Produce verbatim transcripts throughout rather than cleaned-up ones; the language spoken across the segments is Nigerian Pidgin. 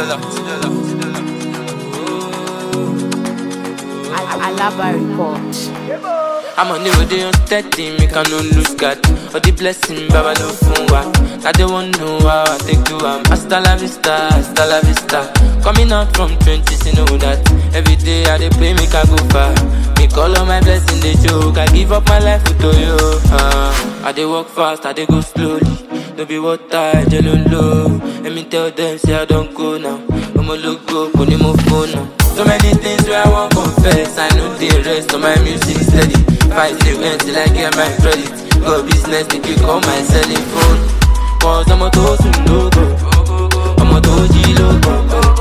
Alaba report. I'm on the road, they on thirty, make I no lose God. All the blessing, Baba no funwa. I don't want know how I take to am. Hasta la vista, hasta la vista. Coming out from twenties, you know that. Every day I dey pray, make I go far. Make all of my blessing they joke. I give up my life to you. Uh, I dey walk fast, I dey go slowly. No be water, jello low. Let me tell them, say I don't go now. I'ma look go, put him on phone now. So many things where I won't confess. I know the rest of my music steady. Fight the end till I get my credit. Go business, they pick up my selling phone. Cause I'm a toast logo. I'm a doji logo.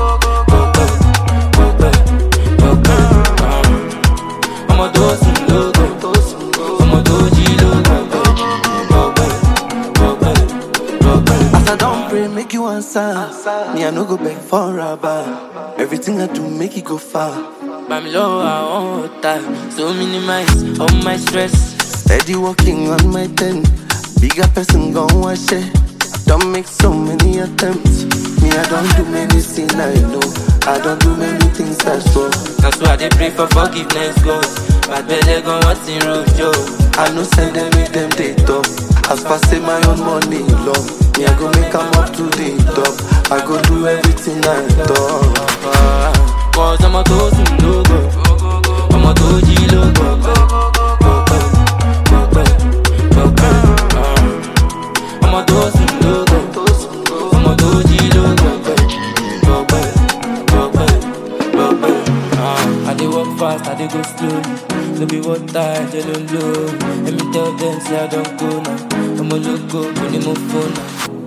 I'm a toast logo. I'm a doji logo. As I don't pray, make you answer. Me, I no go back for rubber. Everything I do, make it go far. I'm low, I want time. So minimize all my stress. Steady walking on my ten. Bigger person gon' wash it. I don't make so many attempts. Me, I don't do many things I know. I don't do many things that's wrong. That's why they pray for forgiveness, God. Bad belly gon' what's in road, Joe. I know send them with them they talk. As far say my own money long. Me, I go make them up to the top. I go do everything I thought. Cause I'm a toast logo. I'm a doji logo. I'm a toast logo. I'm a doji logo. I dey walk fast, I dey go slowly. No be water, jello low. Let me tell them, say I don't go now. I'm a logo, put him on phone now.